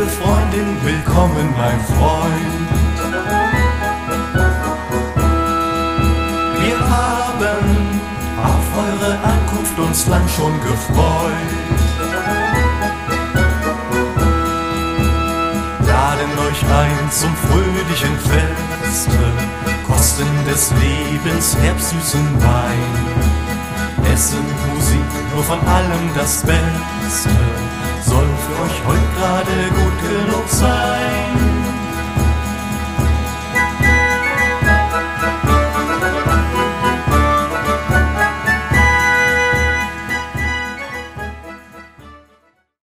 liebe Freundin, willkommen, mein Freund. Wir haben auf eure Ankunft uns lang schon gefreut. Laden euch ein zum fröhlichen Feste, Kosten des Lebens, herbstsüßen Wein. Essen, Musik, nur von allem das Beste.